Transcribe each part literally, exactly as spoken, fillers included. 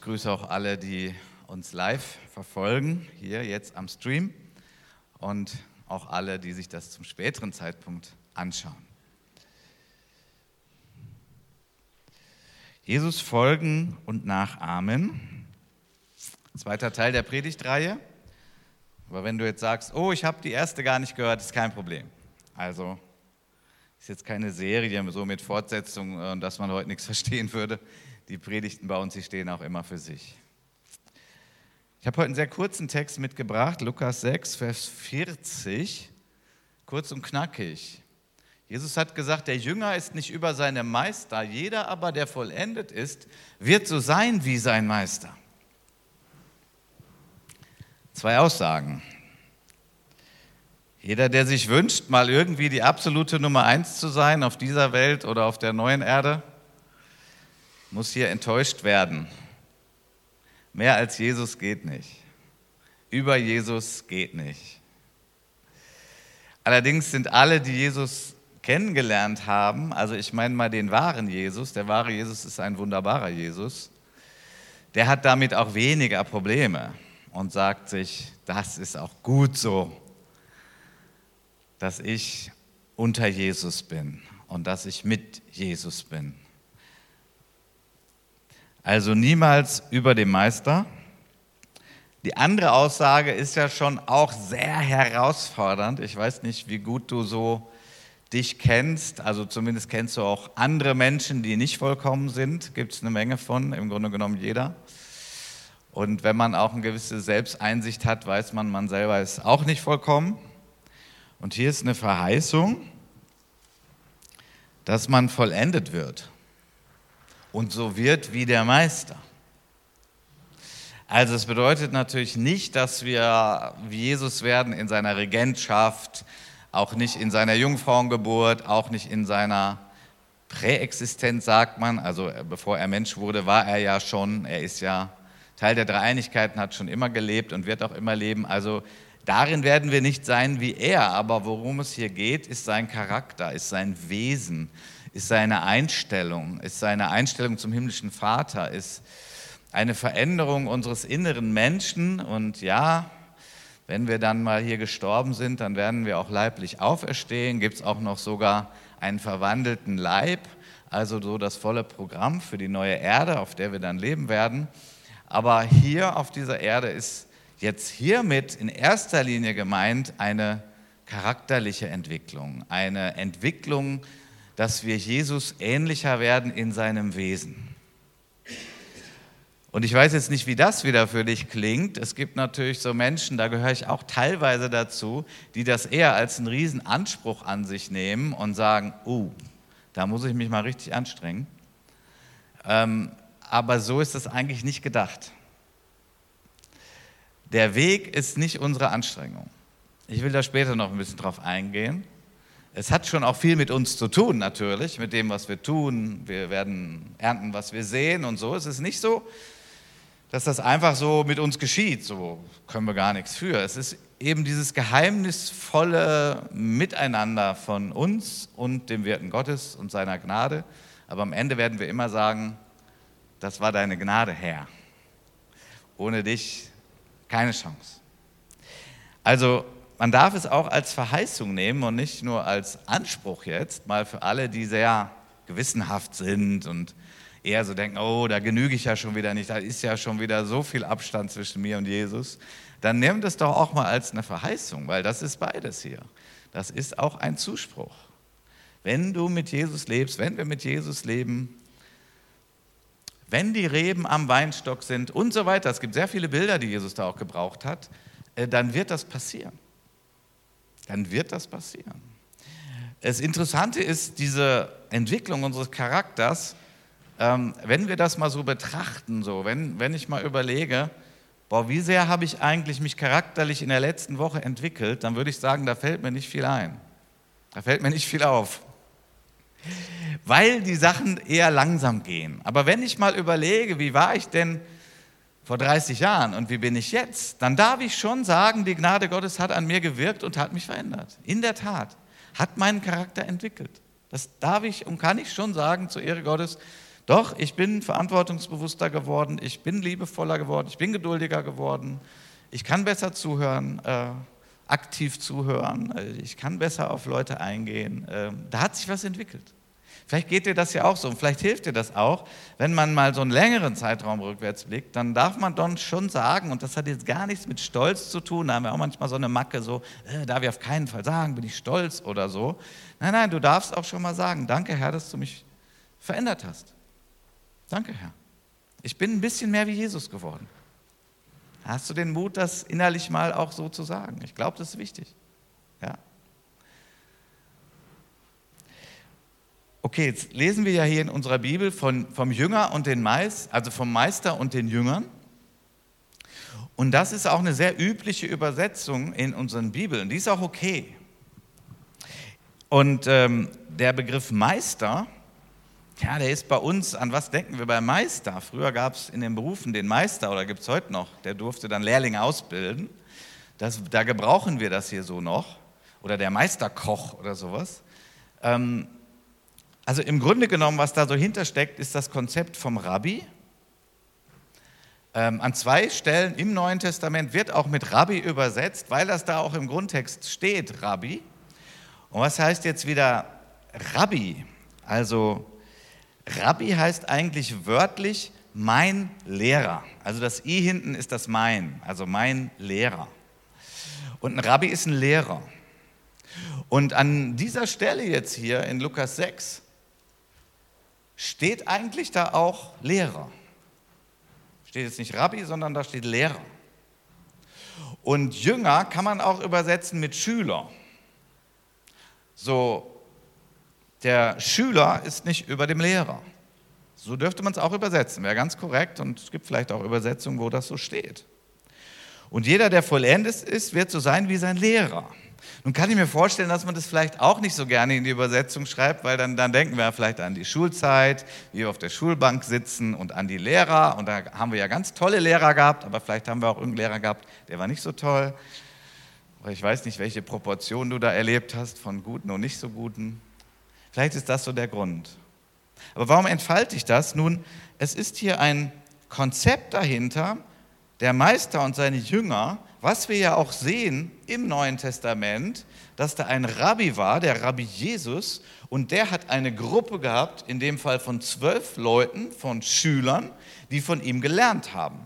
grüße auch alle, die uns live verfolgen, hier jetzt am Stream und auch alle, die sich das zum späteren Zeitpunkt anschauen. Jesus folgen und nachahmen. Zweiter Teil der Predigtreihe. Aber wenn du jetzt sagst, oh, ich habe die erste gar nicht gehört, ist kein Problem. Also ist jetzt keine Serie so mit Fortsetzung, dass man heute nichts verstehen würde. Die Predigten bei uns, die stehen auch immer für sich. Ich habe heute einen sehr kurzen Text mitgebracht, Lukas sechs, Vers vierzig, kurz und knackig. Jesus hat gesagt, der Jünger ist nicht über seinem Meister, jeder aber, der vollendet ist, wird so sein wie sein Meister. Zwei Aussagen. Jeder, der sich wünscht, mal irgendwie die absolute Nummer eins zu sein auf dieser Welt oder auf der neuen Erde, muss hier enttäuscht werden. Mehr als Jesus geht nicht. Über Jesus geht nicht. Allerdings sind alle, die Jesus kennengelernt haben, also ich meine mal den wahren Jesus, der wahre Jesus ist ein wunderbarer Jesus, der hat damit auch weniger Probleme und sagt sich, das ist auch gut so, dass ich unter Jesus bin und dass ich mit Jesus bin. Also niemals über dem Meister. Die andere Aussage ist ja schon auch sehr herausfordernd. Ich weiß nicht, wie gut du so dich kennst. Also zumindest kennst du auch andere Menschen, die nicht vollkommen sind. Gibt es eine Menge von, im Grunde genommen jeder. Und wenn man auch eine gewisse Selbsteinsicht hat, weiß man, man selber ist auch nicht vollkommen. Und hier ist eine Verheißung, dass man vollendet wird. Und so wird wie der Meister. Also es bedeutet natürlich nicht, dass wir wie Jesus werden in seiner Regentschaft, auch nicht in seiner Jungfrauengeburt, auch nicht in seiner Präexistenz, sagt man. Also bevor er Mensch wurde, war er ja schon, er ist ja Teil der Dreieinigkeit und hat schon immer gelebt und wird auch immer leben. Also darin werden wir nicht sein wie er, aber worum es hier geht, ist sein Charakter, ist sein Wesen, ist seine Einstellung, ist seine Einstellung zum himmlischen Vater, ist eine Veränderung unseres inneren Menschen. Und ja, wenn wir dann mal hier gestorben sind, dann werden wir auch leiblich auferstehen. Gibt es auch noch sogar einen verwandelten Leib, also so das volle Programm für die neue Erde, auf der wir dann leben werden. Aber hier auf dieser Erde ist jetzt hiermit in erster Linie gemeint eine charakterliche Entwicklung, eine Entwicklung, dass wir Jesus ähnlicher werden in seinem Wesen. Und ich weiß jetzt nicht, wie das wieder für dich klingt. Es gibt natürlich so Menschen, da gehöre ich auch teilweise dazu, die das eher als einen riesen Anspruch an sich nehmen und sagen, uh, da muss ich mich mal richtig anstrengen. Ähm, aber so ist das eigentlich nicht gedacht. Der Weg ist nicht unsere Anstrengung. Ich will da später noch ein bisschen drauf eingehen. Es hat schon auch viel mit uns zu tun natürlich, mit dem, was wir tun. Wir werden ernten, was wir sehen und so. Es ist nicht so, dass das einfach so mit uns geschieht, so können wir gar nichts für. Es ist eben dieses geheimnisvolle Miteinander von uns und dem Wirten Gottes und seiner Gnade. Aber am Ende werden wir immer sagen, das war deine Gnade, Herr. Ohne dich keine Chance. Also man darf es auch als Verheißung nehmen und nicht nur als Anspruch jetzt, mal für alle, die sehr gewissenhaft sind und eher so denken, oh, da genüge ich ja schon wieder nicht, da ist ja schon wieder so viel Abstand zwischen mir und Jesus. Dann nehmt es doch auch mal als eine Verheißung, weil das ist beides hier. Das ist auch ein Zuspruch. Wenn du mit Jesus lebst, wenn wir mit Jesus leben, wenn die Reben am Weinstock sind und so weiter, es gibt sehr viele Bilder, die Jesus da auch gebraucht hat, dann wird das passieren. Dann wird das passieren. Das Interessante ist diese Entwicklung unseres Charakters, ähm, wenn wir das mal so betrachten, so, wenn, wenn ich mal überlege, boah, wie sehr habe ich eigentlich mich charakterlich in der letzten Woche entwickelt, dann würde ich sagen, da fällt mir nicht viel ein. Da fällt mir nicht viel auf. Weil die Sachen eher langsam gehen. Aber wenn ich mal überlege, wie war ich denn vor dreißig Jahren und wie bin ich jetzt, dann darf ich schon sagen, die Gnade Gottes hat an mir gewirkt und hat mich verändert. In der Tat, hat meinen Charakter entwickelt. Das darf ich und kann ich schon sagen, zur Ehre Gottes, Doch, ich bin verantwortungsbewusster geworden, ich bin liebevoller geworden, ich bin geduldiger geworden, ich kann besser zuhören, äh, aktiv zuhören, äh, ich kann besser auf Leute eingehen. Äh, da hat sich was entwickelt. Vielleicht geht dir das ja auch so und vielleicht hilft dir das auch, wenn man mal so einen längeren Zeitraum rückwärts blickt, dann darf man dann schon sagen, und das hat jetzt gar nichts mit Stolz zu tun, da haben wir auch manchmal so eine Macke, so, äh, darf ich auf keinen Fall sagen, bin ich stolz oder so. Nein, nein, du darfst auch schon mal sagen, danke Herr, dass du mich verändert hast. Danke Herr. Ich bin ein bisschen mehr wie Jesus geworden. Hast du den Mut, das innerlich mal auch so zu sagen? Ich glaube, das ist wichtig. Ja. Okay, jetzt lesen wir ja hier in unserer Bibel von, vom Jünger und den Meister, also vom Meister und den Jüngern. Und das ist auch eine sehr übliche Übersetzung in unseren Bibeln. Die ist auch okay. Und ähm, der Begriff Meister, ja, der ist bei uns, an was denken wir bei Meister? Früher gab es in den Berufen den Meister, oder gibt es heute noch, der durfte dann Lehrlinge ausbilden. Das, da gebrauchen wir das hier so noch. Oder der Meisterkoch oder sowas. Ähm, Also im Grunde genommen, was da so hintersteckt, ist das Konzept vom Rabbi. Ähm, an zwei Stellen im Neuen Testament wird auch mit Rabbi übersetzt, weil das da auch im Grundtext steht, Rabbi. Und was heißt jetzt wieder Rabbi? Also Rabbi heißt eigentlich wörtlich mein Lehrer. Also das I hinten ist das mein, also mein Lehrer. Und ein Rabbi ist ein Lehrer. Und an dieser Stelle jetzt hier in Lukas sechs steht eigentlich da auch Lehrer. Steht jetzt nicht Rabbi, sondern da steht Lehrer. Und Jünger kann man auch übersetzen mit Schüler. So, der Schüler ist nicht über dem Lehrer. So dürfte man es auch übersetzen, wäre ganz korrekt und es gibt vielleicht auch Übersetzungen, wo das so steht. Und jeder, der vollendet ist, wird so sein wie sein Lehrer. Nun kann ich mir vorstellen, dass man das vielleicht auch nicht so gerne in die Übersetzung schreibt, weil dann, dann denken wir vielleicht an die Schulzeit, wie wir auf der Schulbank sitzen und an die Lehrer. Und da haben wir ja ganz tolle Lehrer gehabt, aber vielleicht haben wir auch irgendeinen Lehrer gehabt, der war nicht so toll. Oder ich weiß nicht, welche Proportion du da erlebt hast von guten und nicht so guten. Vielleicht ist das so der Grund. Aber warum entfalte ich das? Nun, es ist hier ein Konzept dahinter, der Meister und seine Jünger, was wir ja auch sehen im Neuen Testament, dass da ein Rabbi war, der Rabbi Jesus, und der hat eine Gruppe gehabt, in dem Fall von zwölf Leuten, von Schülern, die von ihm gelernt haben.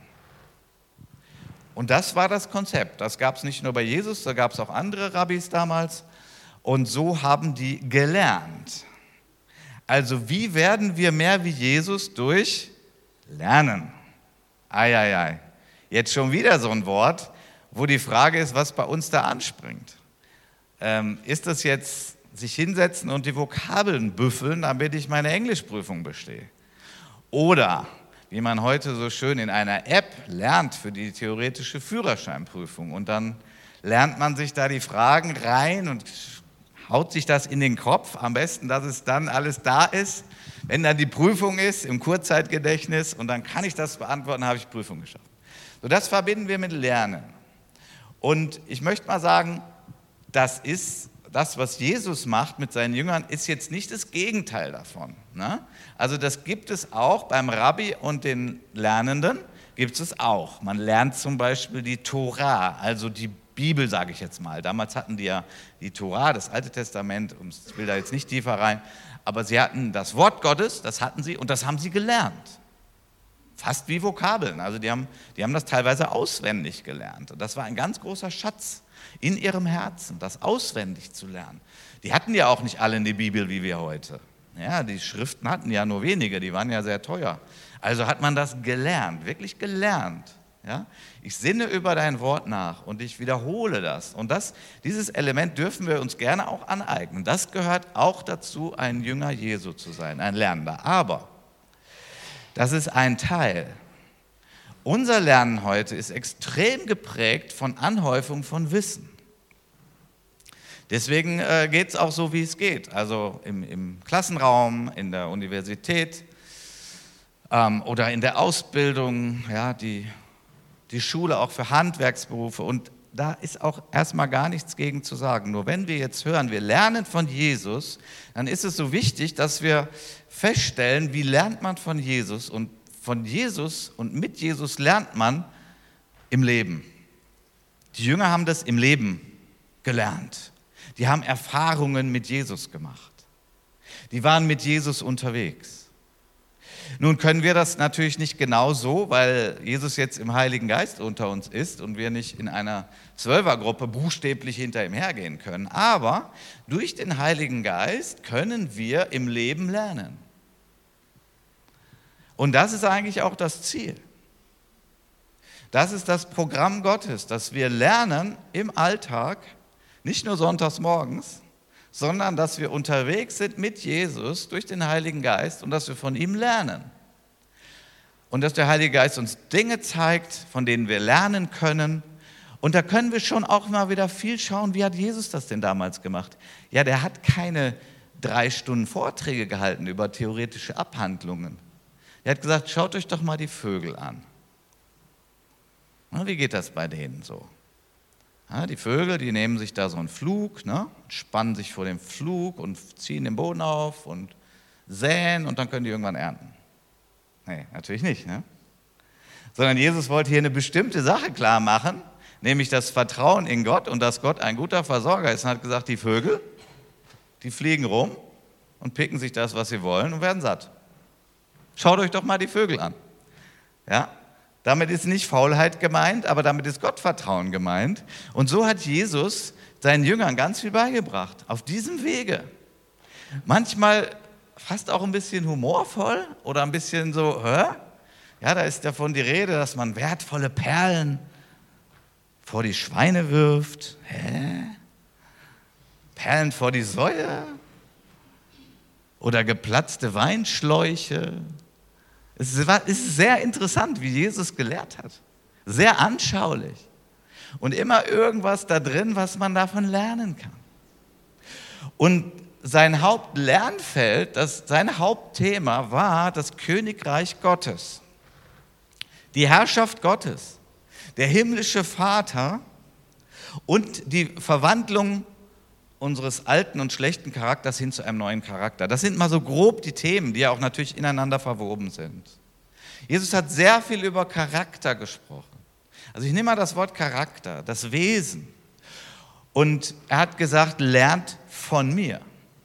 Und das war das Konzept. Das gab es nicht nur bei Jesus, da gab es auch andere Rabbis damals. Und so haben die gelernt. Also wie werden wir mehr wie Jesus? Durch Lernen. Ei, ei, ei. Jetzt schon wieder so ein Wort, wo die Frage ist, was bei uns da anspringt. Ähm, ist das jetzt sich hinsetzen und die Vokabeln büffeln, damit ich meine Englischprüfung bestehe? Oder, wie man heute so schön in einer App lernt für die theoretische Führerscheinprüfung und dann lernt man sich da die Fragen rein und haut sich das in den Kopf, am besten, dass es dann alles da ist, wenn dann die Prüfung ist, im Kurzzeitgedächtnis und dann kann ich das beantworten, habe ich die Prüfung geschafft. So, das verbinden wir mit Lernen. Und ich möchte mal sagen, das ist das, was Jesus macht mit seinen Jüngern, ist jetzt nicht das Gegenteil davon. Ne? Also das gibt es auch beim Rabbi und den Lernenden, gibt es auch. Man lernt zum Beispiel die Tora, also die Bibel, sage ich jetzt mal. Damals hatten die ja die Tora, das Alte Testament, ich will da jetzt nicht tiefer rein, aber sie hatten das Wort Gottes, das hatten sie und das haben sie gelernt. Fast wie Vokabeln, also die haben, die haben das teilweise auswendig gelernt. Und das war ein ganz großer Schatz in ihrem Herzen, das auswendig zu lernen. Die hatten ja auch nicht alle eine Bibel wie wir heute. Ja, die Schriften hatten ja nur wenige, die waren ja sehr teuer. Also hat man das gelernt, wirklich gelernt. Ja? Ich sinne über dein Wort nach und ich wiederhole das. Und das, dieses Element dürfen wir uns gerne auch aneignen. Das gehört auch dazu, ein Jünger Jesu zu sein, ein Lernender. Aber das ist ein Teil. Unser Lernen heute ist extrem geprägt von Anhäufung von Wissen. Deswegen äh, geht es auch so, wie es geht. Also im, im Klassenraum, in der Universität ähm, oder in der Ausbildung, ja, die, die Schule auch für Handwerksberufe. Und da ist auch erstmal gar nichts gegen zu sagen. Nur wenn wir jetzt hören, wir lernen von Jesus, dann ist es so wichtig, dass wir feststellen, wie lernt man von Jesus. Und von Jesus und mit Jesus lernt man im Leben. Die Jünger haben das im Leben gelernt. Die haben Erfahrungen mit Jesus gemacht. Die waren mit Jesus unterwegs. Nun können wir das natürlich nicht genau so, weil Jesus jetzt im Heiligen Geist unter uns ist und wir nicht in einer Zwölfergruppe buchstäblich hinter ihm hergehen können. Aber durch den Heiligen Geist können wir im Leben lernen. Und das ist eigentlich auch das Ziel. Das ist das Programm Gottes, dass wir lernen im Alltag, nicht nur sonntags morgens, sondern dass wir unterwegs sind mit Jesus durch den Heiligen Geist und dass wir von ihm lernen. Und dass der Heilige Geist uns Dinge zeigt, von denen wir lernen können. Und da können wir schon auch mal wieder viel schauen, wie hat Jesus das denn damals gemacht? Ja, der hat keine drei Stunden Vorträge gehalten über theoretische Abhandlungen. Er hat gesagt, schaut euch doch mal die Vögel an. Na, wie geht das bei denen so? Ja, die Vögel, die nehmen sich da so einen Flug, ne, spannen sich vor dem Flug und ziehen den Boden auf und säen und dann können die irgendwann ernten. Nee, natürlich nicht. Ne? Sondern Jesus wollte hier eine bestimmte Sache klar machen, nämlich das Vertrauen in Gott und dass Gott ein guter Versorger ist. Und hat gesagt, die Vögel, die fliegen rum und picken sich das, was sie wollen und werden satt. Schaut euch doch mal die Vögel an. Ja? Damit ist nicht Faulheit gemeint, aber damit ist Gottvertrauen gemeint. Und so hat Jesus seinen Jüngern ganz viel beigebracht, auf diesem Wege. Manchmal fast auch ein bisschen humorvoll oder ein bisschen so, hä? Ja, da ist davon die Rede, dass man wertvolle Perlen vor die Schweine wirft. Hä? Perlen vor die Säue? Oder geplatzte Weinschläuche? Es ist sehr interessant, wie Jesus gelehrt hat. Sehr anschaulich. Und immer irgendwas da drin, was man davon lernen kann. Und sein Hauptlernfeld, das, sein Hauptthema war das Königreich Gottes. Die Herrschaft Gottes, der himmlische Vater und die Verwandlung unseres alten und schlechten Charakters hin zu einem neuen Charakter. Das sind mal so grob die Themen, die ja auch natürlich ineinander verwoben sind. Jesus hat sehr viel über Charakter gesprochen. Also ich nehme mal das Wort Charakter, das Wesen. Und er hat gesagt, lernt von mir.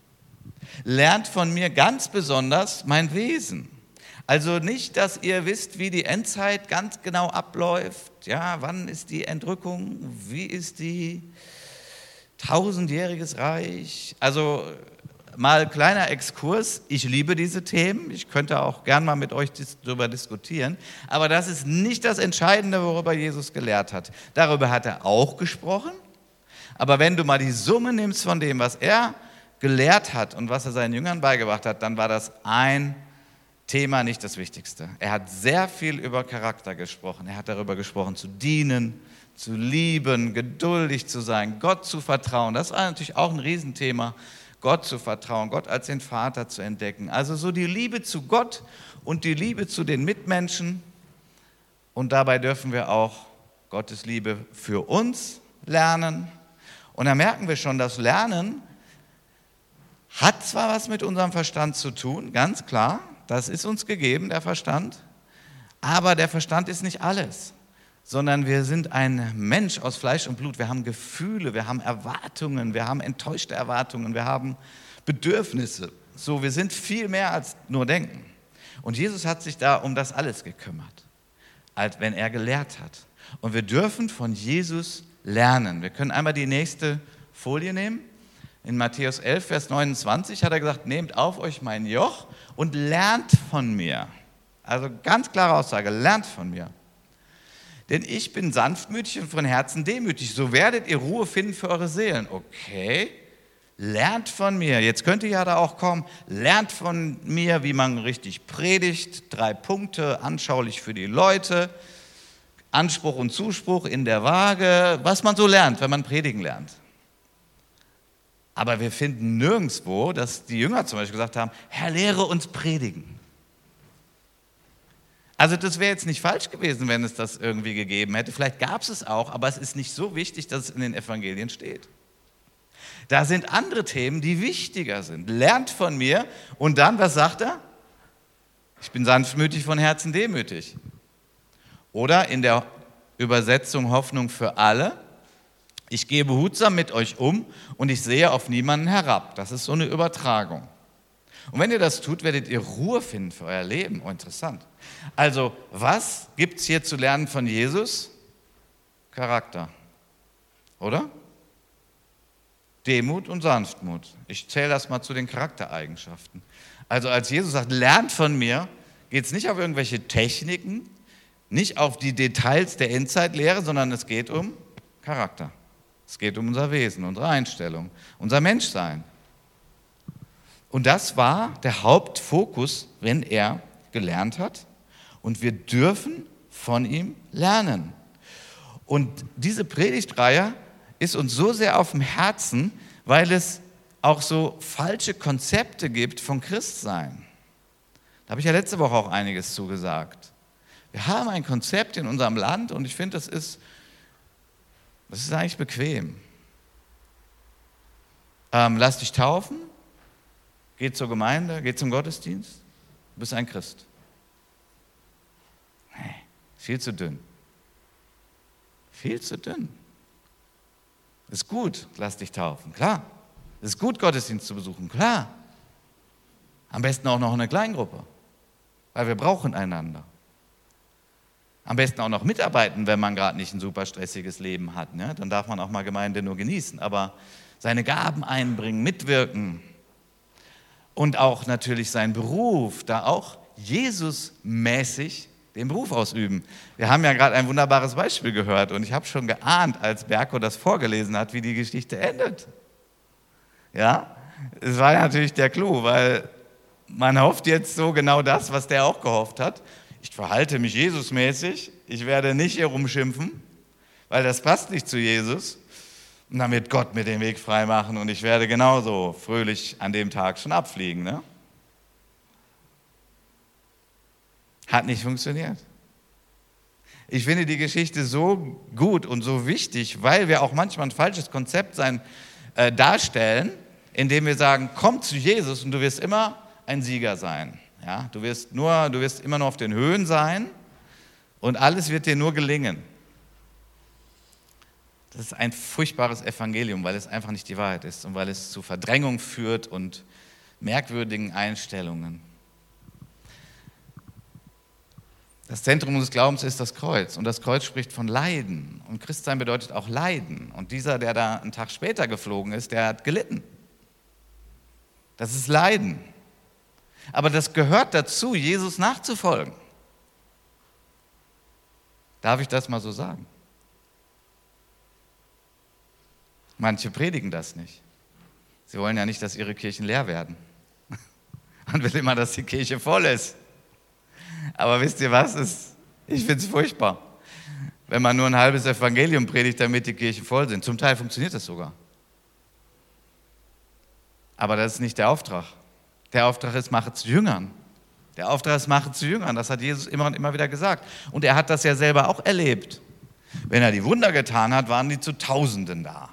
Lernt von mir ganz besonders mein Wesen. Also nicht, dass ihr wisst, wie die Endzeit ganz genau abläuft. Ja, wann ist die Entrückung? Wie ist die? Tausendjähriges Reich. Also mal kleiner Exkurs. Ich liebe diese Themen. Ich könnte auch gern mal mit euch darüber diskutieren. Aber das ist nicht das Entscheidende, worüber Jesus gelehrt hat. Darüber hat er auch gesprochen. Aber wenn du mal die Summe nimmst von dem, was er gelehrt hat und was er seinen Jüngern beigebracht hat, dann war das ein Thema nicht das Wichtigste. Er hat sehr viel über Charakter gesprochen. Er hat darüber gesprochen, zu dienen, zu lieben, geduldig zu sein, Gott zu vertrauen. Das war natürlich auch ein Riesenthema, Gott zu vertrauen, Gott als den Vater zu entdecken. Also so die Liebe zu Gott und die Liebe zu den Mitmenschen. Und dabei dürfen wir auch Gottes Liebe für uns lernen. Und da merken wir schon, das Lernen hat zwar was mit unserem Verstand zu tun, ganz klar, das ist uns gegeben, der Verstand, aber der Verstand ist nicht alles. Sondern wir sind ein Mensch aus Fleisch und Blut. Wir haben Gefühle, wir haben Erwartungen, wir haben enttäuschte Erwartungen, wir haben Bedürfnisse. So, wir sind viel mehr als nur denken. Und Jesus hat sich da um das alles gekümmert, als wenn er gelehrt hat. Und wir dürfen von Jesus lernen. Wir können einmal die nächste Folie nehmen. In Matthäus elf, Vers neunundzwanzig hat er gesagt, nehmt auf euch mein Joch und lernt von mir. Also ganz klare Aussage, lernt von mir. Denn ich bin sanftmütig und von Herzen demütig. So werdet ihr Ruhe finden für eure Seelen. Okay, lernt von mir. Jetzt könnte ja da auch kommen, lernt von mir, wie man richtig predigt. Drei Punkte, anschaulich für die Leute. Anspruch und Zuspruch in der Waage. Was man so lernt, wenn man predigen lernt. Aber wir finden nirgendwo, dass die Jünger zum Beispiel gesagt haben, Herr, lehre uns predigen. Also das wäre jetzt nicht falsch gewesen, wenn es das irgendwie gegeben hätte. Vielleicht gab es es auch, aber es ist nicht so wichtig, dass es in den Evangelien steht. Da sind andere Themen, die wichtiger sind. Lernt von mir und dann, was sagt er? Ich bin sanftmütig, von Herzen demütig. Oder in der Übersetzung Hoffnung für alle, ich gehe behutsam mit euch um und ich sehe auf niemanden herab. Das ist so eine Übertragung. Und wenn ihr das tut, werdet ihr Ruhe finden für euer Leben. Oh, interessant. Also, was gibt es hier zu lernen von Jesus? Charakter. Oder? Demut und Sanftmut. Ich zähle das mal zu den Charaktereigenschaften. Also als Jesus sagt, lernt von mir, geht es nicht auf irgendwelche Techniken, nicht auf die Details der Endzeitlehre, sondern es geht um Charakter. Es geht um unser Wesen, unsere Einstellung, unser Menschsein. Und das war der Hauptfokus, wenn er gelernt hat. Und wir dürfen von ihm lernen. Und diese Predigtreihe ist uns so sehr auf dem Herzen, weil es auch so falsche Konzepte gibt von Christsein. Da habe ich ja letzte Woche auch einiges zugesagt. Wir haben ein Konzept in unserem Land und ich finde, das ist, das ist eigentlich bequem. Ähm, lass dich taufen. Geh zur Gemeinde, geh zum Gottesdienst, du bist ein Christ. Nee, viel zu dünn. Viel zu dünn. Ist gut, lass dich taufen, klar. Ist gut, Gottesdienst zu besuchen, klar. Am besten auch noch eine Kleingruppe, weil wir brauchen einander. Am besten auch noch mitarbeiten, wenn man gerade nicht ein super stressiges Leben hat. Ne? Dann darf man auch mal Gemeinde nur genießen, aber seine Gaben einbringen, mitwirken. Und auch natürlich seinen Beruf, da auch Jesus-mäßig den Beruf ausüben. Wir haben ja gerade ein wunderbares Beispiel gehört und ich habe schon geahnt, als Berko das vorgelesen hat, wie die Geschichte endet. Ja, es war natürlich der Clou, weil man hofft jetzt so genau das, was der auch gehofft hat. Ich verhalte mich Jesus-mäßig, ich werde nicht hier rumschimpfen, weil das passt nicht zu Jesus. Und dann wird Gott mir den Weg frei machen und ich werde genauso fröhlich an dem Tag schon abfliegen. Ne? Hat nicht funktioniert. Ich finde die Geschichte so gut und so wichtig, weil wir auch manchmal ein falsches Konzept sein, äh, darstellen, indem wir sagen, komm zu Jesus und du wirst immer ein Sieger sein. Ja? Du wirst nur, du wirst immer nur auf den Höhen sein und alles wird dir nur gelingen. Das ist ein furchtbares Evangelium, weil es einfach nicht die Wahrheit ist und weil es zu Verdrängung führt und merkwürdigen Einstellungen. Das Zentrum unseres Glaubens ist das Kreuz und das Kreuz spricht von Leiden und Christsein bedeutet auch Leiden. Und dieser, der da einen Tag später geflogen ist, der hat gelitten. Das ist Leiden. Aber das gehört dazu, Jesus nachzufolgen. Darf ich das mal so sagen? Manche predigen das nicht. Sie wollen ja nicht, dass ihre Kirchen leer werden. Man will immer, dass die Kirche voll ist. Aber wisst ihr was? Ich finde es furchtbar, wenn man nur ein halbes Evangelium predigt, damit die Kirchen voll sind. Zum Teil funktioniert das sogar. Aber das ist nicht der Auftrag. Der Auftrag ist, mache zu Jüngern. Der Auftrag ist, mache zu Jüngern. Das hat Jesus immer und immer wieder gesagt. Und er hat das ja selber auch erlebt. Wenn er die Wunder getan hat, waren die zu Tausenden da.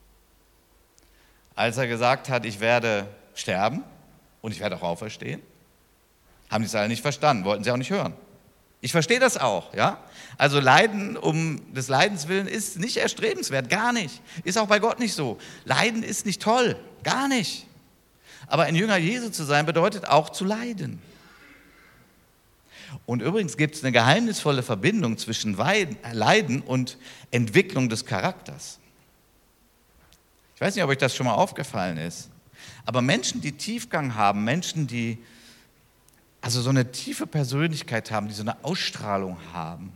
Als er gesagt hat, ich werde sterben und ich werde auch auferstehen, haben die es alle nicht verstanden, wollten sie auch nicht hören. Ich verstehe das auch, ja. Also Leiden um des Leidens willen ist nicht erstrebenswert, gar nicht. Ist auch bei Gott nicht so. Leiden ist nicht toll, gar nicht. Aber ein Jünger Jesu zu sein, bedeutet auch zu leiden. Und übrigens gibt es eine geheimnisvolle Verbindung zwischen Leiden und Entwicklung des Charakters. Ich weiß nicht, ob euch das schon mal aufgefallen ist, aber Menschen, die Tiefgang haben, Menschen, die also so eine tiefe Persönlichkeit haben, die so eine Ausstrahlung haben,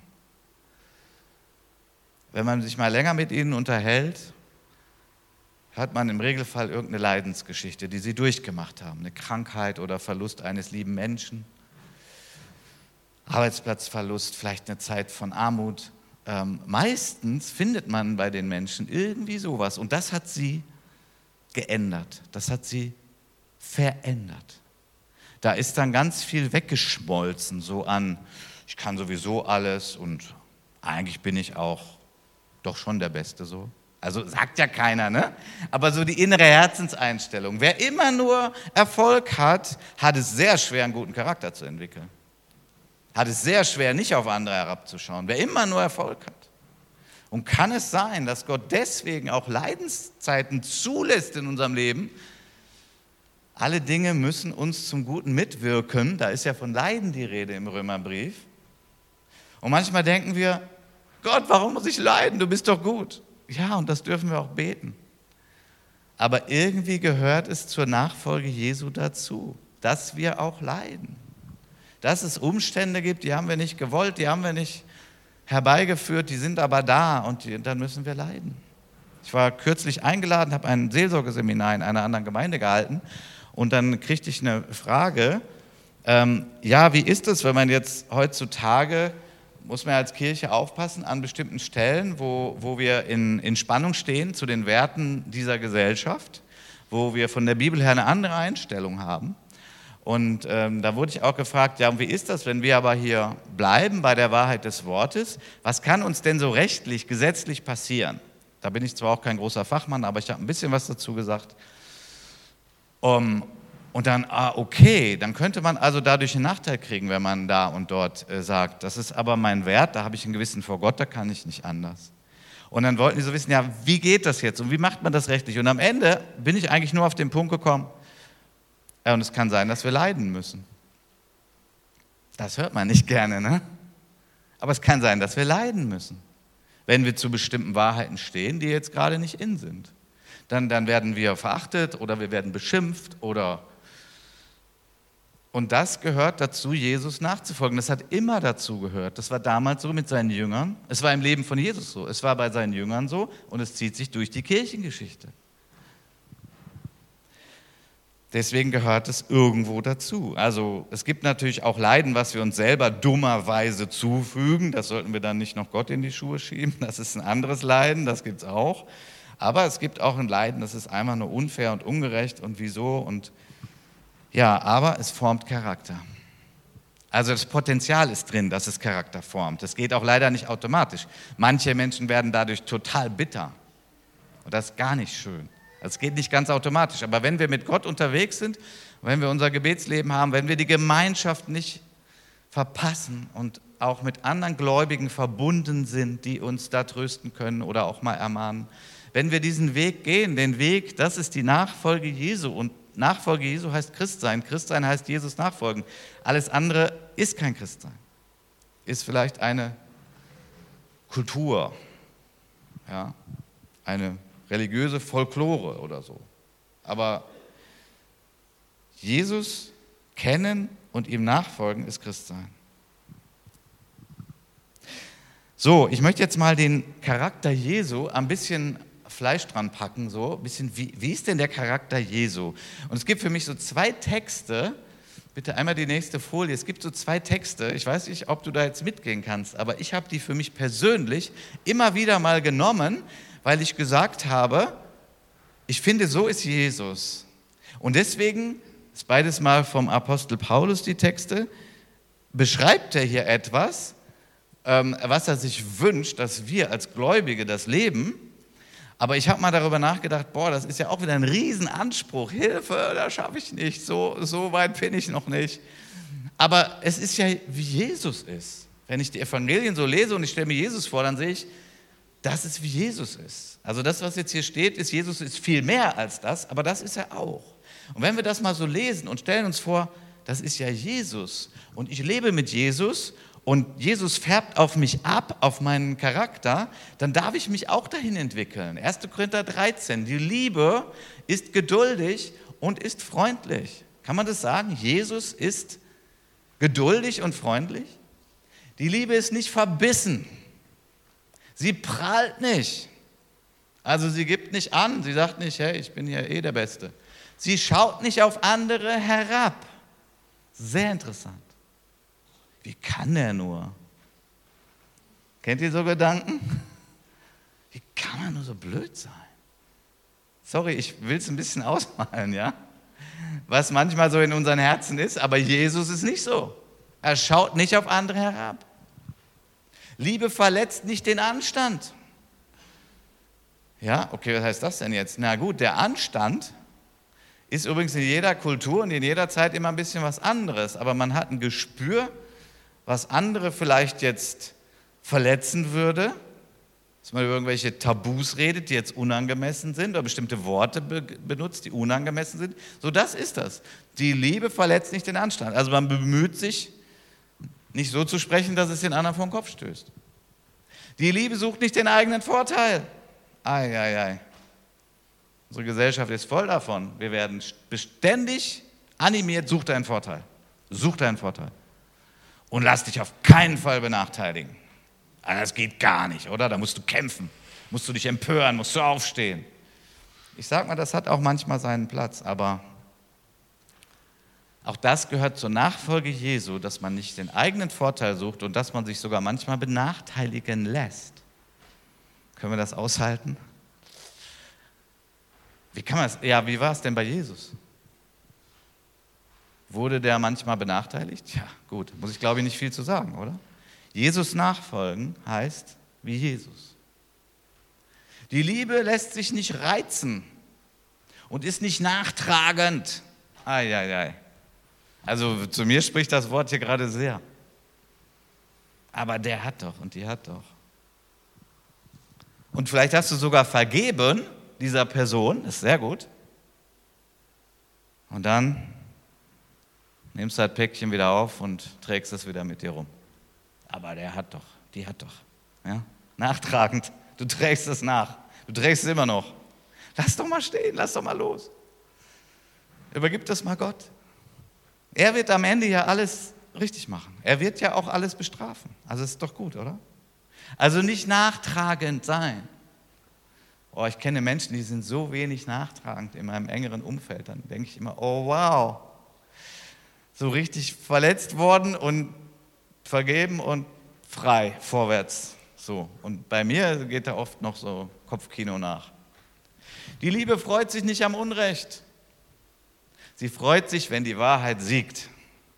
wenn man sich mal länger mit ihnen unterhält, hört man im Regelfall irgendeine Leidensgeschichte, die sie durchgemacht haben, eine Krankheit oder Verlust eines lieben Menschen, Arbeitsplatzverlust, vielleicht eine Zeit von Armut. Ähm, meistens findet man bei den Menschen irgendwie sowas und das hat sie geändert, das hat sie verändert. Da ist dann ganz viel weggeschmolzen, so an, ich kann sowieso alles und eigentlich bin ich auch doch schon der Beste so. Also sagt ja keiner, ne? Aber so die innere Herzenseinstellung. Wer immer nur Erfolg hat, hat es sehr schwer, einen guten Charakter zu entwickeln. Hat es sehr schwer, nicht auf andere herabzuschauen. Wer immer nur Erfolg hat. Und kann es sein, dass Gott deswegen auch Leidenszeiten zulässt in unserem Leben? Alle Dinge müssen uns zum Guten mitwirken. Da ist ja von Leiden die Rede im Römerbrief. Und manchmal denken wir, Gott, warum muss ich leiden? Du bist doch gut. Ja, und das dürfen wir auch beten. Aber irgendwie gehört es zur Nachfolge Jesu dazu, dass wir auch leiden. Dass es Umstände gibt, die haben wir nicht gewollt, die haben wir nicht herbeigeführt, die sind aber da und die, dann müssen wir leiden. Ich war kürzlich eingeladen, habe ein Seelsorgeseminar in einer anderen Gemeinde gehalten und dann kriegte ich eine Frage, ähm, ja, wie ist es, wenn man jetzt heutzutage, muss man als Kirche aufpassen, an bestimmten Stellen, wo, wo wir in, in Spannung stehen zu den Werten dieser Gesellschaft, wo wir von der Bibel her eine andere Einstellung haben. Und ähm, da wurde ich auch gefragt, ja, und wie ist das, wenn wir aber hier bleiben bei der Wahrheit des Wortes? Was kann uns denn so rechtlich, gesetzlich passieren? Da bin ich zwar auch kein großer Fachmann, aber ich habe ein bisschen was dazu gesagt. Um, und dann, ah, okay, dann könnte man also dadurch einen Nachteil kriegen, wenn man da und dort äh, sagt, das ist aber mein Wert, da habe ich ein Gewissen vor Gott, da kann ich nicht anders. Und dann wollten die so wissen, ja, wie geht das jetzt und wie macht man das rechtlich? Und am Ende bin ich eigentlich nur auf den Punkt gekommen, ja, und es kann sein, dass wir leiden müssen. Das hört man nicht gerne, ne? Aber es kann sein, dass wir leiden müssen, wenn wir zu bestimmten Wahrheiten stehen, die jetzt gerade nicht in sind. Dann, dann werden wir verachtet oder wir werden beschimpft oder... Und das gehört dazu, Jesus nachzufolgen. Das hat immer dazu gehört. Das war damals so mit seinen Jüngern. Es war im Leben von Jesus so. Es war bei seinen Jüngern so und es zieht sich durch die Kirchengeschichte. Deswegen gehört es irgendwo dazu. Also es gibt natürlich auch Leiden, was wir uns selber dummerweise zufügen. Das sollten wir dann nicht noch Gott in die Schuhe schieben. Das ist ein anderes Leiden, das gibt es auch. Aber es gibt auch ein Leiden, das ist einfach nur unfair und ungerecht und wieso. Und ja, aber es formt Charakter. Also das Potenzial ist drin, dass es Charakter formt. Das geht auch leider nicht automatisch. Manche Menschen werden dadurch total bitter. Und das ist gar nicht schön. Das geht nicht ganz automatisch, aber wenn wir mit Gott unterwegs sind, wenn wir unser Gebetsleben haben, wenn wir die Gemeinschaft nicht verpassen und auch mit anderen Gläubigen verbunden sind, die uns da trösten können oder auch mal ermahnen, wenn wir diesen Weg gehen, den Weg, das ist die Nachfolge Jesu und Nachfolge Jesu heißt Christsein, Christsein heißt Jesus nachfolgen. Alles andere ist kein Christsein, ist vielleicht eine Kultur, ja, eine religiöse Folklore oder so. Aber Jesus kennen und ihm nachfolgen ist Christsein. So, ich möchte jetzt mal den Charakter Jesu ein bisschen Fleisch dran packen, so ein bisschen, wie, wie ist denn der Charakter Jesu? Und es gibt für mich so zwei Texte, bitte einmal die nächste Folie, es gibt so zwei Texte, ich weiß nicht, ob du da jetzt mitgehen kannst, aber ich habe die für mich persönlich immer wieder mal genommen, weil ich gesagt habe, ich finde, so ist Jesus. Und deswegen, ist beides mal vom Apostel Paulus die Texte, beschreibt er hier etwas, ähm, was er sich wünscht, dass wir als Gläubige das leben. Aber ich habe mal darüber nachgedacht, boah, das ist ja auch wieder ein Riesenanspruch. Hilfe, das schaffe ich nicht, so, so weit bin ich noch nicht. Aber es ist ja, wie Jesus ist. Wenn ich die Evangelien so lese und ich stelle mir Jesus vor, dann sehe ich, das ist, wie Jesus ist. Also das, was jetzt hier steht, ist, Jesus ist viel mehr als das, aber das ist er auch. Und wenn wir das mal so lesen und stellen uns vor, das ist ja Jesus und ich lebe mit Jesus und Jesus färbt auf mich ab, auf meinen Charakter, dann darf ich mich auch dahin entwickeln. erster Korinther dreizehn, die Liebe ist geduldig und ist freundlich. Kann man das sagen? Jesus ist geduldig und freundlich? Die Liebe ist nicht verbissen. Sie prahlt nicht. Also sie gibt nicht an, sie sagt nicht, hey, ich bin ja eh der Beste. Sie schaut nicht auf andere herab. Sehr interessant. Wie kann der nur? Kennt ihr so Gedanken? Wie kann man nur so blöd sein? Sorry, ich will es ein bisschen ausmalen, ja? Was manchmal so in unseren Herzen ist, aber Jesus ist nicht so. Er schaut nicht auf andere herab. Liebe verletzt nicht den Anstand. Ja, okay, was heißt das denn jetzt? Na gut, der Anstand ist übrigens in jeder Kultur und in jeder Zeit immer ein bisschen was anderes. Aber man hat ein Gespür, was andere vielleicht jetzt verletzen würde, dass man über irgendwelche Tabus redet, die jetzt unangemessen sind oder bestimmte Worte be- benutzt, die unangemessen sind. So, das ist das. Die Liebe verletzt nicht den Anstand. Also man bemüht sich, nicht so zu sprechen, dass es den anderen vor den Kopf stößt. Die Liebe sucht nicht den eigenen Vorteil. Ei, ei, ei. Unsere Gesellschaft ist voll davon. Wir werden beständig animiert, such deinen Vorteil. Such deinen Vorteil. Und lass dich auf keinen Fall benachteiligen. Das geht gar nicht, oder? Da musst du kämpfen, musst du dich empören, musst du aufstehen. Ich sag mal, das hat auch manchmal seinen Platz, aber auch das gehört zur Nachfolge Jesu, dass man nicht den eigenen Vorteil sucht und dass man sich sogar manchmal benachteiligen lässt. Können wir das aushalten? Wie kann man es? Ja, wie war es denn bei Jesus? Wurde der manchmal benachteiligt? Ja, gut, muss ich glaube ich nicht viel zu sagen, oder? Jesus nachfolgen heißt wie Jesus. Die Liebe lässt sich nicht reizen und ist nicht nachtragend. Ei, ei, ei. Also zu mir spricht das Wort hier gerade sehr. Aber der hat doch und die hat doch. Und vielleicht hast du sogar vergeben dieser Person, ist sehr gut. Und dann nimmst du das Päckchen wieder auf und trägst es wieder mit dir rum. Aber der hat doch, die hat doch. Ja? Nachtragend, du trägst es nach. Du trägst es immer noch. Lass doch mal stehen, lass doch mal los. Übergib das mal Gott. Er wird am Ende ja alles richtig machen. Er wird ja auch alles bestrafen. Also ist doch gut, oder? Also nicht nachtragend sein. Oh, ich kenne Menschen, die sind so wenig nachtragend in meinem engeren Umfeld. Dann denke ich immer, oh wow, so richtig verletzt worden und vergeben und frei, vorwärts. So. Und bei mir geht da oft noch so Kopfkino nach. Die Liebe freut sich nicht am Unrecht. Sie freut sich, wenn die Wahrheit siegt.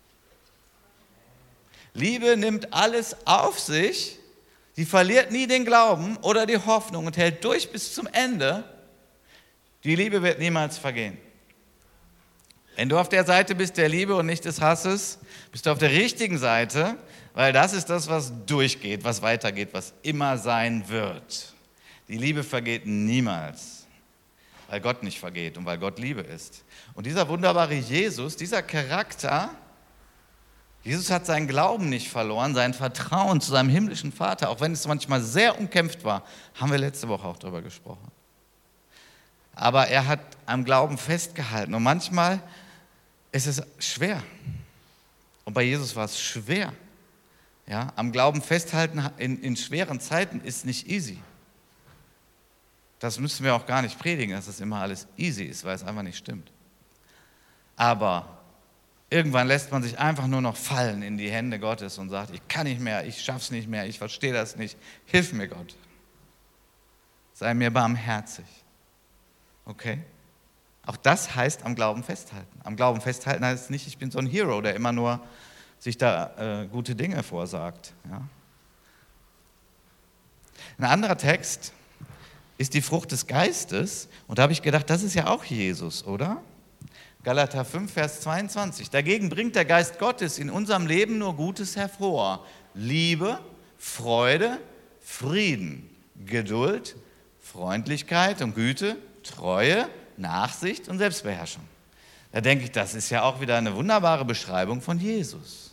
Liebe nimmt alles auf sich, sie verliert nie den Glauben oder die Hoffnung und hält durch bis zum Ende. Die Liebe wird niemals vergehen. Wenn du auf der Seite bist der Liebe und nicht des Hasses, bist du auf der richtigen Seite, weil das ist das, was durchgeht, was weitergeht, was immer sein wird. Die Liebe vergeht niemals, weil Gott nicht vergeht und weil Gott Liebe ist. Und dieser wunderbare Jesus, dieser Charakter, Jesus hat seinen Glauben nicht verloren, sein Vertrauen zu seinem himmlischen Vater, auch wenn es manchmal sehr umkämpft war, haben wir letzte Woche auch darüber gesprochen. Aber er hat am Glauben festgehalten und manchmal ist es schwer. Und bei Jesus war es schwer. Ja, am Glauben festhalten in, in schweren Zeiten ist nicht easy. Das müssen wir auch gar nicht predigen, dass es immer alles easy ist, weil es einfach nicht stimmt. Aber irgendwann lässt man sich einfach nur noch fallen in die Hände Gottes und sagt, ich kann nicht mehr, ich schaff's nicht mehr, ich verstehe das nicht. Hilf mir, Gott. Sei mir barmherzig. Okay? Auch das heißt am Glauben festhalten. Am Glauben festhalten heißt nicht, ich bin so ein Hero, der immer nur sich da äh, gute Dinge vorsagt. Ja? Ein anderer Text ist die Frucht des Geistes. Und da habe ich gedacht, das ist ja auch Jesus, oder? Galater fünf, Vers zweiundzwanzig. Dagegen bringt der Geist Gottes in unserem Leben nur Gutes hervor. Liebe, Freude, Frieden, Geduld, Freundlichkeit und Güte, Treue, Nachsicht und Selbstbeherrschung. Da denke ich, das ist ja auch wieder eine wunderbare Beschreibung von Jesus.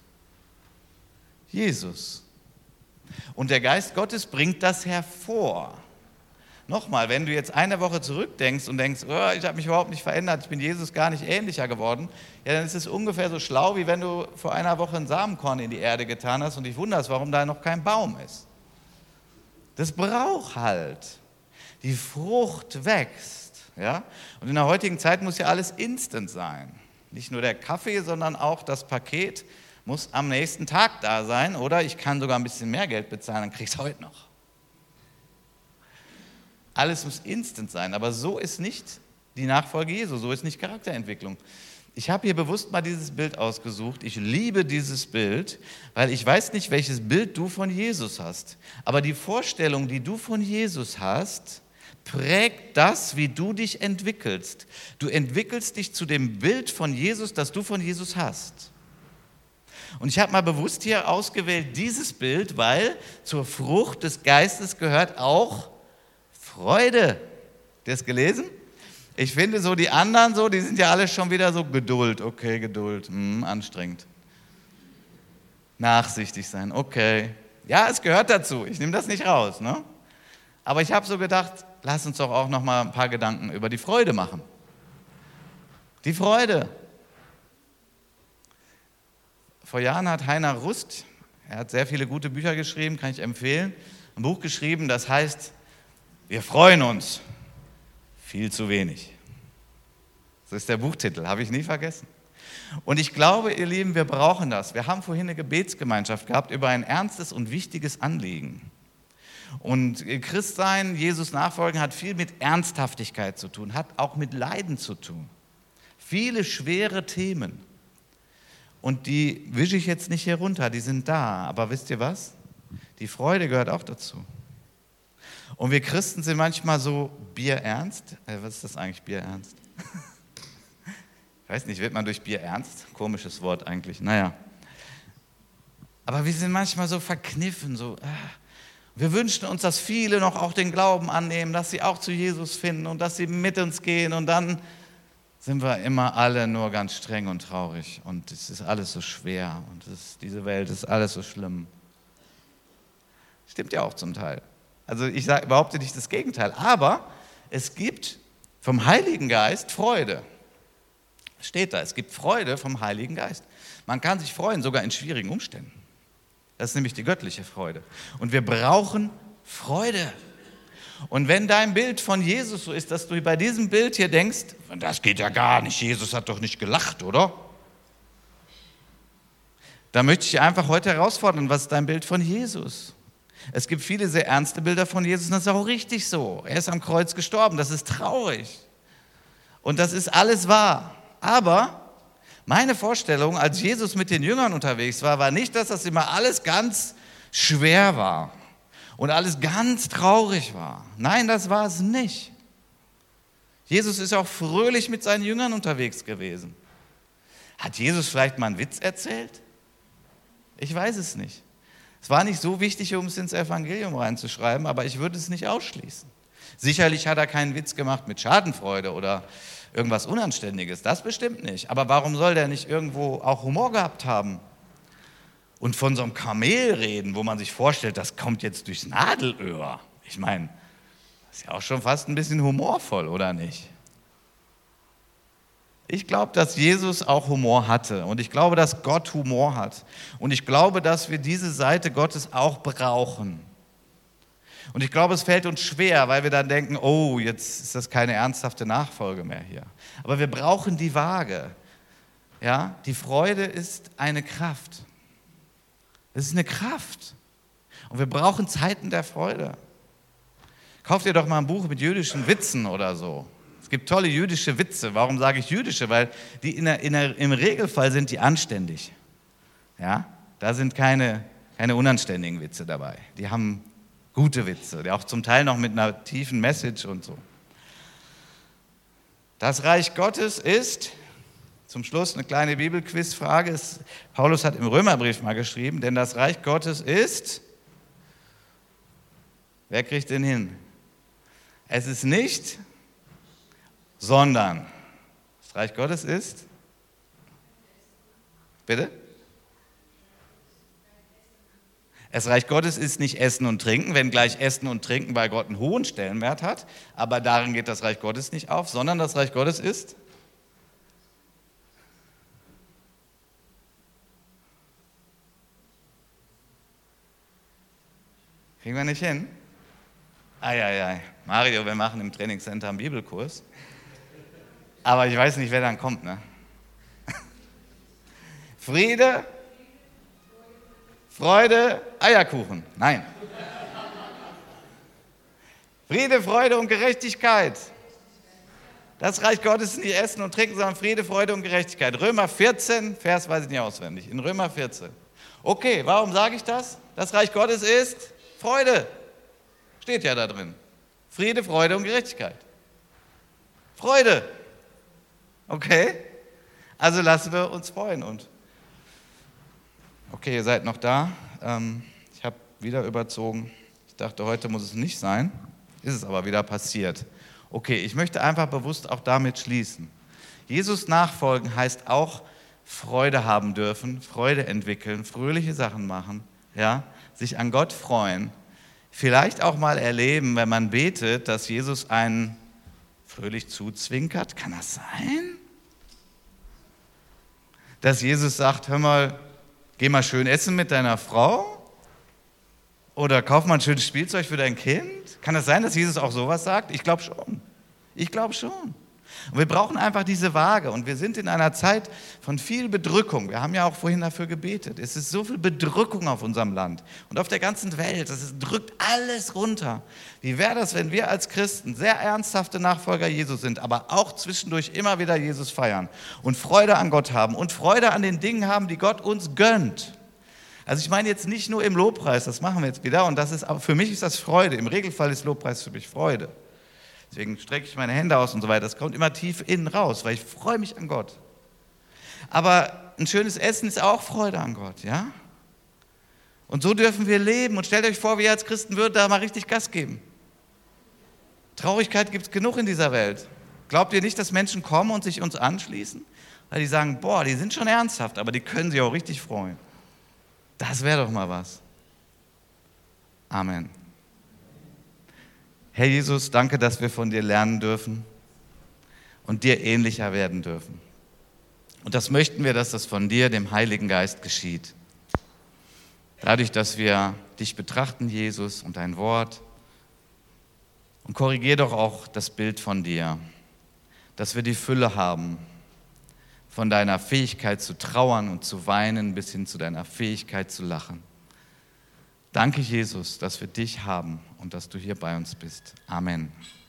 Jesus. Und der Geist Gottes bringt das hervor. Nochmal, wenn du jetzt eine Woche zurückdenkst und denkst, oh, ich habe mich überhaupt nicht verändert, ich bin Jesus gar nicht ähnlicher geworden, ja, dann ist es ungefähr so schlau, wie wenn du vor einer Woche ein Samenkorn in die Erde getan hast und dich wunderst, warum da noch kein Baum ist. Das braucht halt. Die Frucht wächst. Ja? Und in der heutigen Zeit muss ja alles instant sein. Nicht nur der Kaffee, sondern auch das Paket muss am nächsten Tag da sein. Oder ich kann sogar ein bisschen mehr Geld bezahlen, dann krieg ich es heute noch. Alles muss instant sein, aber so ist nicht die Nachfolge Jesu, so ist nicht Charakterentwicklung. Ich habe hier bewusst mal dieses Bild ausgesucht. Ich liebe dieses Bild, weil ich weiß nicht, welches Bild du von Jesus hast. Aber die Vorstellung, die du von Jesus hast, prägt das, wie du dich entwickelst. Du entwickelst dich zu dem Bild von Jesus, das du von Jesus hast. Und ich habe mal bewusst hier ausgewählt dieses Bild, weil zur Frucht des Geistes gehört auch Freude. Habt ihr es gelesen? Ich finde so die anderen so, die sind ja alle schon wieder so Geduld. Okay, Geduld, hm, anstrengend. Nachsichtig sein, okay. Ja, es gehört dazu, ich nehme das nicht raus, ne? Aber ich habe so gedacht, lass uns doch auch noch mal ein paar Gedanken über die Freude machen. Die Freude. Vor Jahren hat Heiner Rust, er hat sehr viele gute Bücher geschrieben, kann ich empfehlen, ein Buch geschrieben, das heißt, wir freuen uns. Viel zu wenig. Das ist der Buchtitel, habe ich nie vergessen. Und ich glaube, ihr Lieben, wir brauchen das. Wir haben vorhin eine Gebetsgemeinschaft gehabt über ein ernstes und wichtiges Anliegen. Und Christsein, Jesus nachfolgen, hat viel mit Ernsthaftigkeit zu tun, hat auch mit Leiden zu tun. Viele schwere Themen. Und die wische ich jetzt nicht hier runter, die sind da. Aber wisst ihr was? Die Freude gehört auch dazu. Und wir Christen sind manchmal so bierernst. Äh, was ist das eigentlich, bierernst? Ich weiß nicht, wird man durch Bier ernst? Komisches Wort eigentlich, naja. Aber wir sind manchmal so verkniffen, so. Ah. Wir wünschen uns, dass viele noch auch den Glauben annehmen, dass sie auch zu Jesus finden und dass sie mit uns gehen. Und dann sind wir immer alle nur ganz streng und traurig. Und es ist alles so schwer und es, diese Welt ist alles so schlimm. Stimmt ja auch zum Teil. Also ich sage, behaupte nicht das Gegenteil, aber es gibt vom Heiligen Geist Freude. Steht da, es gibt Freude vom Heiligen Geist. Man kann sich freuen, sogar in schwierigen Umständen. Das ist nämlich die göttliche Freude. Und wir brauchen Freude. Und wenn dein Bild von Jesus so ist, dass du bei diesem Bild hier denkst, das geht ja gar nicht, Jesus hat doch nicht gelacht, oder? Da möchte ich dich einfach heute herausfordern, was ist dein Bild von Jesus? Es gibt viele sehr ernste Bilder von Jesus und das ist auch richtig so. Er ist am Kreuz gestorben, das ist traurig. Und das ist alles wahr. Aber meine Vorstellung, als Jesus mit den Jüngern unterwegs war, war nicht, dass das immer alles ganz schwer war und alles ganz traurig war. Nein, das war es nicht. Jesus ist auch fröhlich mit seinen Jüngern unterwegs gewesen. Hat Jesus vielleicht mal einen Witz erzählt? Ich weiß es nicht. Es war nicht so wichtig, um es ins Evangelium reinzuschreiben, aber ich würde es nicht ausschließen. Sicherlich hat er keinen Witz gemacht mit Schadenfreude oder irgendwas Unanständiges, das bestimmt nicht. Aber warum soll der nicht irgendwo auch Humor gehabt haben? Und von so einem Kamel reden, wo man sich vorstellt, das kommt jetzt durchs Nadelöhr. Ich meine, das ist ja auch schon fast ein bisschen humorvoll, oder nicht? Ich glaube, dass Jesus auch Humor hatte und ich glaube, dass Gott Humor hat und ich glaube, dass wir diese Seite Gottes auch brauchen. Und ich glaube, es fällt uns schwer, weil wir dann denken, oh, jetzt ist das keine ernsthafte Nachfolge mehr hier. Aber wir brauchen die Waage. Ja? Die Freude ist eine Kraft. Es ist eine Kraft. Und wir brauchen Zeiten der Freude. Kauft ihr doch mal ein Buch mit jüdischen Witzen oder so. Es gibt tolle jüdische Witze. Warum sage ich jüdische? Weil die in der, in der, im Regelfall sind die anständig. Ja? Da sind keine, keine unanständigen Witze dabei. Die haben gute Witze, die auch zum Teil noch mit einer tiefen Message und so. Das Reich Gottes ist, zum Schluss eine kleine Bibelquizfrage, ist, Paulus hat im Römerbrief mal geschrieben, denn das Reich Gottes ist, wer kriegt den hin? Es ist nicht, sondern das Reich Gottes ist, bitte? Das Reich Gottes ist nicht Essen und Trinken, wenngleich Essen und Trinken bei Gott einen hohen Stellenwert hat, aber darin geht das Reich Gottes nicht auf, sondern das Reich Gottes ist kriegen wir nicht hin? Eieiei, Mario, wir machen im Trainingscenter einen Bibelkurs, aber ich weiß nicht, wer dann kommt, ne? Friede, Freude, Eierkuchen. Nein. Friede, Freude und Gerechtigkeit. Das Reich Gottes ist nicht Essen und Trinken, sondern Friede, Freude und Gerechtigkeit. Römer vierzehn, Vers weiß ich nicht auswendig. In Römer vierzehn. Okay, warum sage ich das? Das Reich Gottes ist Freude. Steht ja da drin. Friede, Freude und Gerechtigkeit. Freude. Okay? Also lassen wir uns freuen. Und okay, ihr seid noch da. Ähm, ich habe wieder überzogen. Ich dachte, heute muss es nicht sein. Ist es aber wieder passiert. Okay, ich möchte einfach bewusst auch damit schließen. Jesus nachfolgen heißt auch Freude haben dürfen, Freude entwickeln, fröhliche Sachen machen, ja, sich an Gott freuen. Vielleicht auch mal erleben, wenn man betet, dass Jesus einen fröhlich zuzwinkert. Kann das sein? Dass Jesus sagt, hör mal, geh mal schön essen mit deiner Frau oder kauf mal ein schönes Spielzeug für dein Kind. Kann das sein, dass Jesus auch sowas sagt? Ich glaube schon. Ich glaube schon. Und wir brauchen einfach diese Waage. Und wir sind in einer Zeit von viel Bedrückung. Wir haben ja auch vorhin dafür gebetet. Es ist so viel Bedrückung auf unserem Land und auf der ganzen Welt. Es drückt alles runter. Wie wäre das, wenn wir als Christen sehr ernsthafte Nachfolger Jesus sind, aber auch zwischendurch immer wieder Jesus feiern und Freude an Gott haben und Freude an den Dingen haben, die Gott uns gönnt. Also ich meine jetzt nicht nur im Lobpreis, das machen wir jetzt wieder. Und das ist, aber für mich ist das Freude. Im Regelfall ist Lobpreis für mich Freude. Deswegen strecke ich meine Hände aus und so weiter. Das kommt immer tief innen raus, weil ich freue mich an Gott. Aber ein schönes Essen ist auch Freude an Gott, ja? Und so dürfen wir leben. Und stellt euch vor, wir als Christen würden da mal richtig Gas geben. Traurigkeit gibt es genug in dieser Welt. Glaubt ihr nicht, dass Menschen kommen und sich uns anschließen? Weil die sagen, boah, die sind schon ernsthaft, aber die können sich auch richtig freuen. Das wäre doch mal was. Amen. Herr Jesus, danke, dass wir von dir lernen dürfen und dir ähnlicher werden dürfen. Und das möchten wir, dass das von dir, dem Heiligen Geist, geschieht. Dadurch, dass wir dich betrachten, Jesus, und dein Wort. Und korrigier doch auch das Bild von dir, dass wir die Fülle haben von deiner Fähigkeit zu trauern und zu weinen bis hin zu deiner Fähigkeit zu lachen. Danke, Jesus, dass wir dich haben und dass du hier bei uns bist. Amen.